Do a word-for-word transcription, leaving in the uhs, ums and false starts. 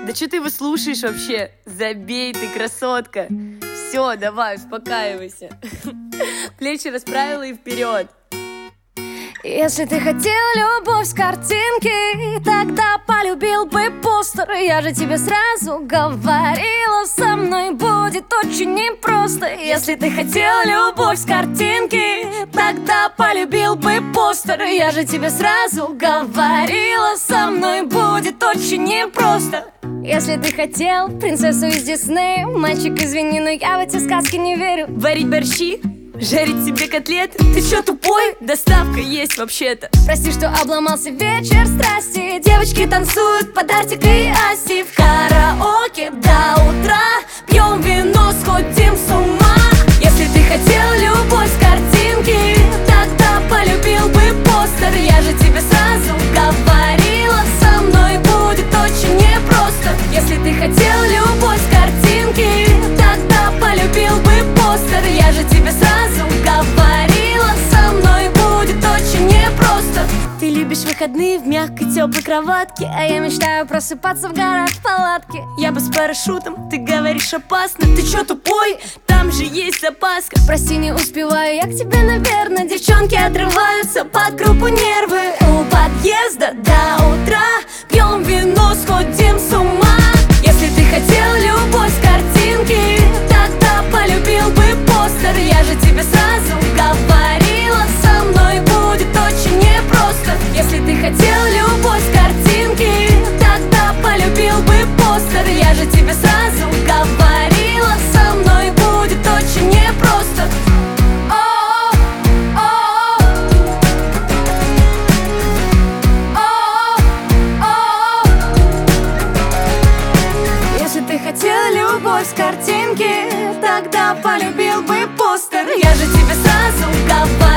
Да что ты его слушаешь вообще? Забей ты, красотка. Все, давай, успокаивайся. Плечи расправила и вперед. Если ты хотел любовь с картинки, тогда полюбил бы постер. Я же тебе сразу говорила, со мной будет очень непросто. Если ты хотел любовь с картинки, тогда полюбил бы постер. Я же тебе сразу говорила, со мной будет очень непросто. Если ты хотел принцессу из Диснея, мальчик, извини, но я в эти сказки не верю. Варить борщи, жарить себе котлеты. Ты чё, тупой? Доставка есть вообще-то. Прости, что обломался вечер страсти. Девочки танцуют под Артик и Асти. В караоке до утра пьем вино, сходим с ума. Если ты хотел любовь с картинки, тогда полюбил бы постер. Я же тебе сразу говорила, со мной будет очень непросто. Если ты хотел любовь с картинки, тогда полюбил бы постер. Я же тебе сразу говорила, со мной будет очень непросто. Ты любишь выходные в мягкой теплой кроватке, А я мечтаю просыпаться в горах в палатке. я бы с парашютом, ты говоришь опасно. Ты чё, тупой? Там же есть запаска. Прости, не успеваю я к тебе, наверное. Девчонки отрываются под группу нервы. У подъезда до утра пьем вино, сходим с ума. Если ты хотел любовь с картинки, тогда полюбил бы постер. Я же тебе сразу говорила, со мной будет очень непросто. если ты хотел любовь с картинки, тогда полюбил бы постер. Я же тебе сразу говорила, со мной будет очень непросто. О, о, о, о. Если ты хотел любовь с картинки, тогда полюбил бы постер. Я же тебе сразу говорила.